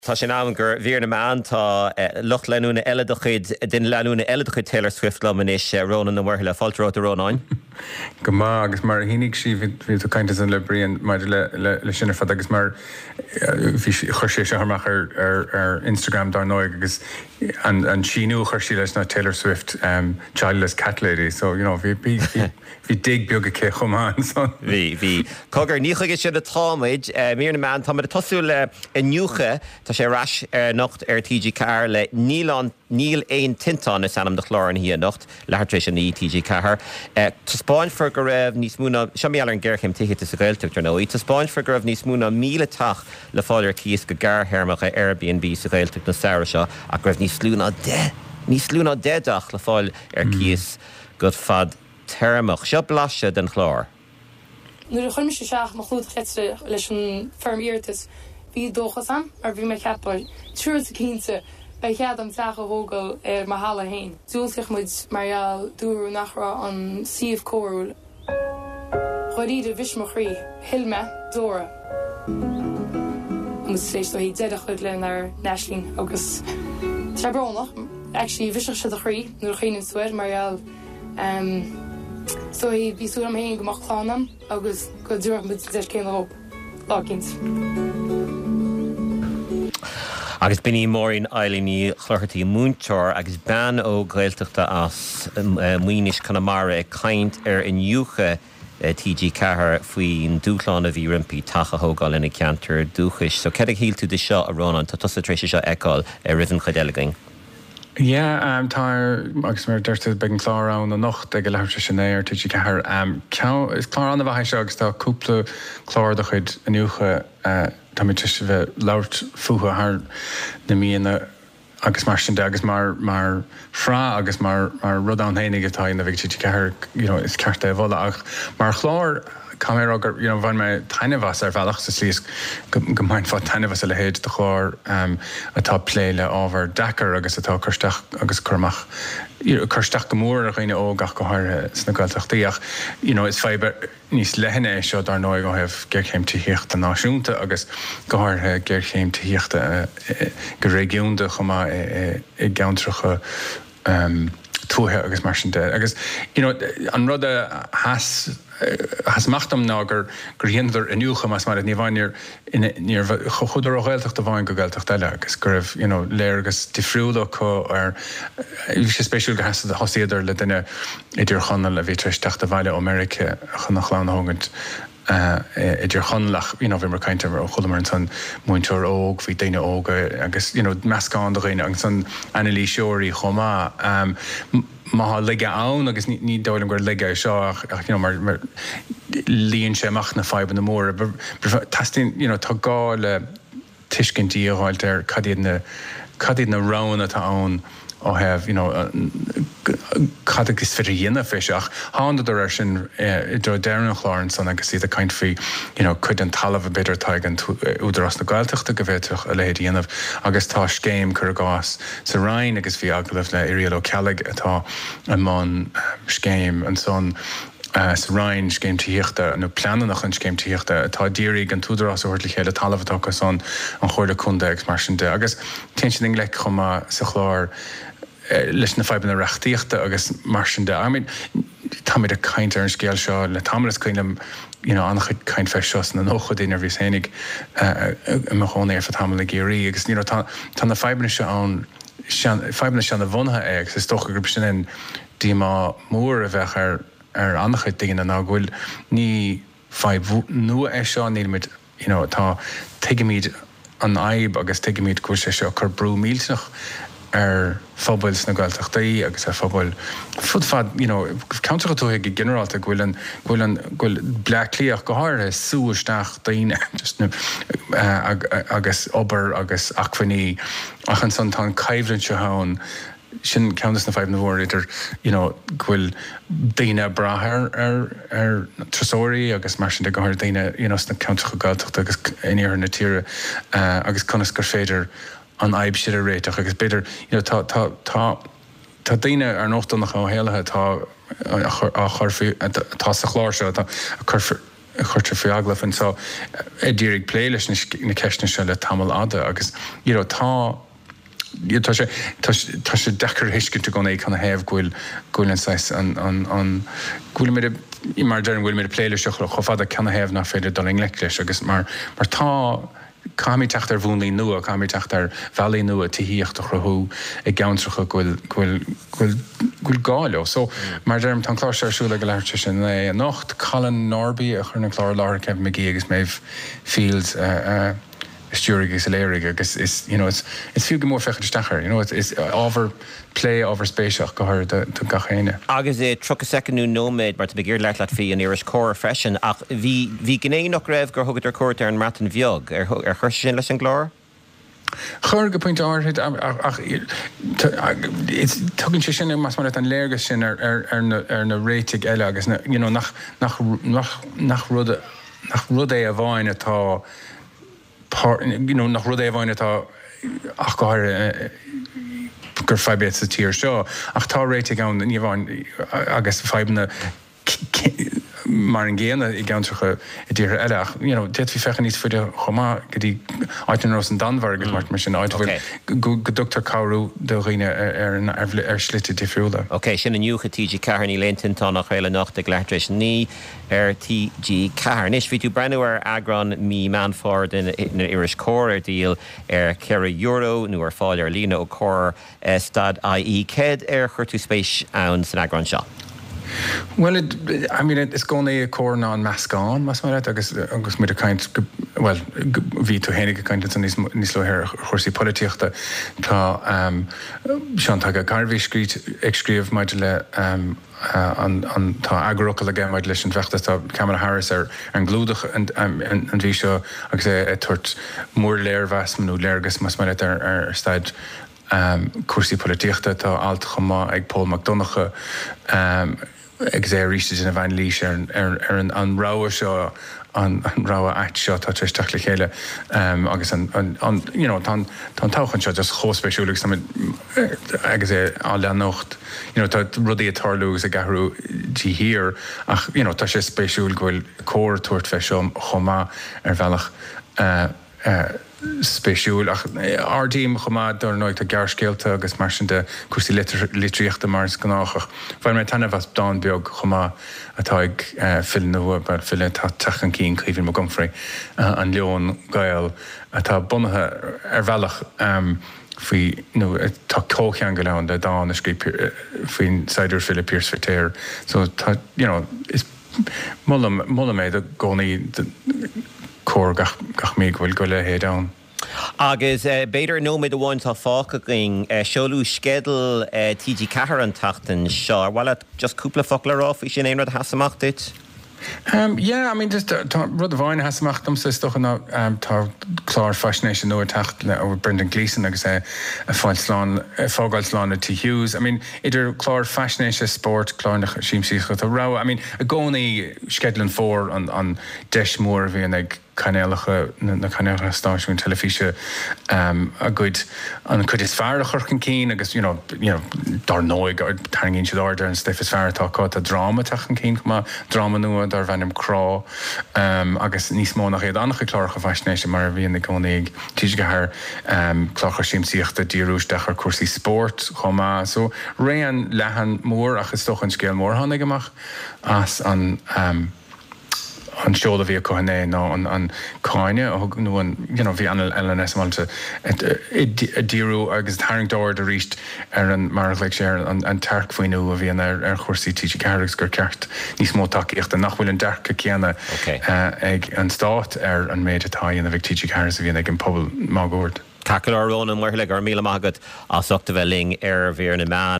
Tá sin am gur bhíar na man tá lucht leúna eile chuid den leúna eile chuid Taylor Swift le is rónan na bhhartha le fáilrá a rónáin. Go má agus mar hínig si bhí caiinte an le bríon mar le sinna fad agus mar bhí chuir sé seach ar Instagram dar nóig agus an síú chuir sí leis na Taylor Swift childless cat lady, so bhí dig beag a cé chumán son. Bhí cogur níchaige siad a táid mír na man tá mar a tosú le nniucha tá sé ras nocht TG Car le níl éon tintán is anam de chláran hí nocht lehartrééis an í TG Car. Tá Spáin for go raibh níos múna seaméall an ggéirchéim tiiche is a réilteachtar nó. Tá Spáin for go raibh níos múna 1,000 tach le fáidir cíos go garthermach a Airbnb sa réilteach na saoire seo a go raibh níos lúna déach le fáil cíos go fad termach. Seo blaise den chlár. Nuair a chuirm sé seach mo chuúd chletre leis an fermíirtas bhí dóchas an ar bhí me ceapáil trúir sa cínte bei chead am teacha hógal ar mar hala hain. Dúilteach muid marall dúrú nachrá an siomh cóirúil. Choirí de bhis mo chrí, hilme, dóra. Moet sléis do hí dead a chud len ar Nashling agus Trebrónach. Actually, bhis se a chrí, nuair chéann suir marall so hí bhí súr am héin go mach chlánam agus go dúach muid deis céan op. Lágint. Agus bíní mórin eilení chluirtaí múnteir agus ban ó gailteachta as muonis Connemara caint ar inniucha TG Car faoin dúchláán a bhí rimpí tacha hógáil ina ceantar dúchais. So cead híl tú de seo a rónan tá tusa trééis seo eáil ar rian chudéilegaing. Yeah, tá agus mar dúirtu beag an chlárán an nocht ag go leirte sinnéir TG Car. Is chlár an a bhaid agus tá cúpla chlár do chuid inniucha tá mé tuiste bheith labhart fuatha thar na míana agus mar sin de agus mar frá agus mar rud an héananig atá na bhíh TG Car is cearta a bhla ach mar chlár camera gur bhain me tainehas ar bhealach sa slís go main fá tainehas a le héad de chlár atá pléile ábhar dachar agus atá chusteach agus chumach chusteach go mór a chuoine ógach go háir sna gailteachtaíach is feibe níos lehanna é seo dar nóid go hebh ggéirchéim tííochta náisiúnta agus go háirthe ggéirchéim tííochta go régiúnta chumá i gceantracha túthe agus mar sin de. Agus an rud a has machtam ná gur héanidir inniucha mas mar ní bhainir níor chuidir ó ghailteach do bhain go gailteach eile agus gur raibh léir agus difriúla chu ar bhí sé spéisiúil go thosaíidir le duine idir chonal a bhí treisteach a bhaile ó America chun nach chláán thugant idir chonlach bhí mar caiinte mar chulamar an san muinteir óg bhí daine óga agus meascáin do réine agus san Annalí Seoirí chomá má lige ann agus ní dóilm gur lige seo ach mar líonn sé amach na feiban na mór. Tastín tá gá le tuiscintí a gháilt ar cadíad na rán atá ann ó hebh cad agus fiidir dhéanamh féiseach háidir ar sin dro dean chlárin san agus iad a caiint fao chud an talamh a beidir taig an údarrás na gailteachta go bhhéiteach a léad dhéanamh agus tá scéim chur gás sa rainn agus bhí agalah le iríal ó cealaigh atá an mán scéim an son sa rainn scéim tííochta nó pleananach an scéim tííochta atá díraigh an túdarrás úirt le chéile talamhtá san an chuirla chunda ag mar sin de agus te sin le chumá sa chlár leis na feiban na reachtaíochta agus mar sin de. Tá mid a caint ar an scéal seo le tamlas chuinem annach chud caint fe seos na nócha daoine bhí sénig me chóna ar fa tamla géirí agus tá na feibanna se an feibanna se na bhuntha ag is tócha gur sin in díá mór a bheith ar annach chud daoine ná bhfuil ní feib nua é seo níl tá tuige míad an aib agus tuige míad cuair sé seo chur brú mílteach ar fphobal na gailteachtaí agus ar fphobal fud fad countercha tú ag generalta ghfuil bleachlíoch go háir súisteach daoine agus obair agus achfaní ach an san tá caimhlann se hán sin ceantas na feibh na bhór idir ghfuil daoine brathir ar trasóirí agus mar sin de go háir daoine na countercha gailteachta agus iníar na tíre agus conas gur féidir an aib siad a réiteach agus beidir tá daine ar nóchtannach ó héalathe tá sa chláir seo tá chuirte fiaglaf an so dírig pléiles na ceisna se le tamil ada agus tá sé dechar hiiscinnta gona chuna héamh gúil sais an gúil mé mar dean bhfuil mé pléileise chofada chuna héamh nach féidir doling leis agus mar tá Cáimí techt bhúnlaí nua, cáimí techt bhealaí nua tííocht a chruthú ag geantracha gúil gáileo. So mar derm tá chlár searsúla go leirte sin é nocht Colin Norby a churna chlár láir Kevin McGee agus méh Fields stúrig is léirigh agus is fiú go mór fechar stachar, it's over play over spéiseach go chuir do gachéine. Agus é tro secondú nóméid mar be gur leit fi an iris cóir freisin ach bhí gné nach raibh gur thugad ar cuairt ar an matan bheog ar chuir sin leis an glár? Chur go point áirthaid ach tugann sé sin mas mar an léirgus sin ar na réitigh eile agus nach rud é a bháin atá nach rud é bháin atá ach gáir gur feibéad sa tír seo ach tá réite gan níomháin agus feibna mar an ggéana I gceantracha I dtíre eile ach déit bhí fechan níos fuide chomá go dtí áitin Ros an Danmhar agus mar sin áidhfuil go dútar cabhrú do riine ar slite difriúla. Ok, sin an nniucha TG Cahar ní leintintá nach chéile nacht ag leitréis ní ar TG Cahar. Nis bhí tú brenn ar agran mí manford in iris cóir ar díal ar €1 nó ar fáil ar lína ó cóir stad IE céad ar chuirtú spéis ann san agran seo. Well, it's going to corn on Mascon, agus mé a kind well ví tú hénig kind an níos le her chósaí políochta tá sean tá Garvey Street excríomh maid le an tá agrócha le gceimid leis an bheachtas tá Kamala Harris ar an glúdach an bhí seo agus é tuairt mór léirhheasmanú léirgus mas ar staid cuasaí políochta tá alt chomá ag Paul McDonagh ag sé ríiste in a bhain lís ar an ráha seo an ráha ait seo tá trísteach le chéile agus tá táchan seo just chóspéisiúlagus agus é á leanocht tá rudaí a tarlúgus a gahrú tí hir ach tá sé spéisiúil gohfuil cóir tuairt fe seo chomá ar bhealach spéisiúil ach ardíim chomá dar nóid a gearcéalta agus mar sin de cuasaí litríochta mars gnáchach. Bhain mé tanna bheas dá beag chomá atá ag fill nua bar fill tá techan cín chuhín mo gomfraí an leon gael atá bunathe ar bhealach fao tá cóchean go leann le dá na scrí faoin Saidir Philip Pierce Verteer. So tá is mulla méid a gcónaí cór gach méid bhfuil go le héad ann. Agus beidir nóméid amháin tá fáca going seolú scedal TG Cahar an tachtain seo, bhile just cúpla focail rá fao sin éonrad hasamach dit? Yeah, just rud a bhain hasamachtam sa stocha tá chlár fascination nuair tacht le ó Brendan Gleeson agus fágáil slán a T. Hughes. Idir chlár fascination sport chlárnach síimsícha tá rá. A gcónaí skedlan fór an deis mór bhíon ag canéalacha na canéalacha stáisiún telefíse a gcuid an chud is fearr a churchan cín agus dar nóig targinn siad order an stiff is fearr atá a drama techan cín chuma drama nua dar bhenim crá agus níos mó nach iad annach chláircha fascination mar bhíon na gcónaí TG Cahar chlárcha síimsíochta díúis dechar cuasaí sport chuma so réan lehan mór agus stochan scéal mór tháinig amach as an seola bhí cohanné ná an cáine nó an bhí an LNS máilte i ddíú agus thaingdóir a ríist ar an mar le sé an teach faoinú a bhíon ar chósaí TG Cahar gur ceart níos mó takeíochta nach bhfuil an decha céanna ag an stát ar an méid atá a bheith TG Cahar a bhíon ag an pobl mágóir. Cacail arón an mhuiirla ar míle mágad as ochta bheith ling ar bhíar na man